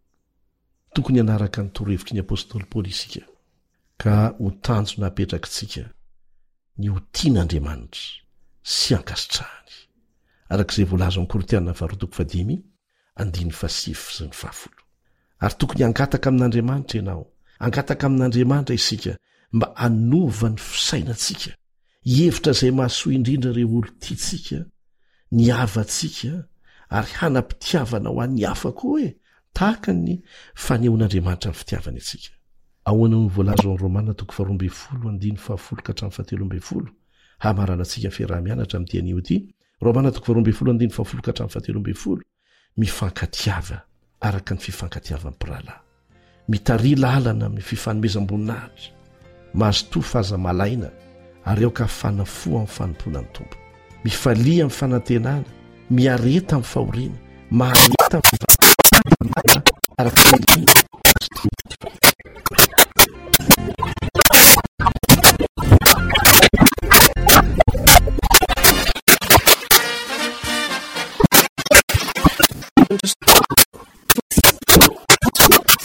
Tokony hanaraka ny torohevitry ny apôstôly Paoly isika ka ho tanjona apetrakitsika ny ho tian'Andriamanitra sy ankasitrahany. Arak'izay voalaza amin'ny Korinthiana faharoa fadimy andiny fasify sy ny fahafolo. Ary tokony hangataka amin'Andriamanitra ianao, hangataka amin'Andriamanitra isika mba hanova ny fisainantsika, hevitra izay mahasoa indrindra ireo olo tiantsika, ny havantsika ary hanam-pitiavana ho an'ny hafa koa hoe tahaka ny fanehoan'Andriamanitra ny fitiavany antsika. Ahoana ny voalaza amin'ny Romana toko faharoa ambin'ny folo andiny fahafolo ka hatramin'ny fahatelo ambin'ny folo. Hamarana antsika fiaraha-mianatra amin'ity anio ity. Romana toko faharoa ambin'ny folo andiny fahafolo ka hatramin'ny fahatelo ambin'ny folo. Mifankatiava araka ny fifankatiavan'ny mpirahalahy. Mitary lalana amin'ny fifanomezam-boninahitra. Mahazo toa fahaza malaina ary aoka fanafoa amin'ny fanompona ny Tompo. Mifalia amin'ny fanantenana, miareta amin'ny fahoriana, mahareta amin'ny fanantenana araka ny